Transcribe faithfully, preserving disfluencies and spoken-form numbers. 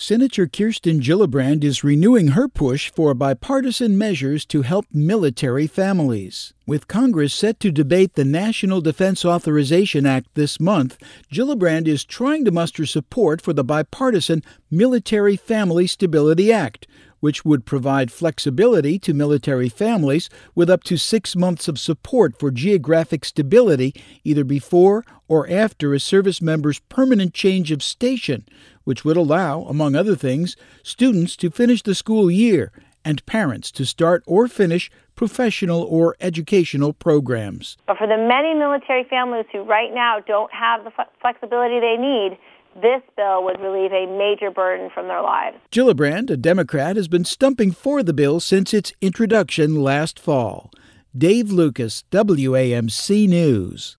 Senator Kirsten Gillibrand is renewing her push for bipartisan measures to help military families. With Congress set to debate the National Defense Authorization Act this month, Gillibrand is trying to muster support for the bipartisan Military Family Stability Act, which would provide flexibility to military families with up to six months of support for geographic stability either before or after a service member's permanent change of station, which would allow, among other things, students to finish the school year and parents to start or finish professional or educational programs. But for the many military families who right now don't have the flexibility they need, this bill would relieve a major burden from their lives. Gillibrand, a Democrat, has been stumping for the bill since its introduction last fall. Dave Lucas, W A M C News.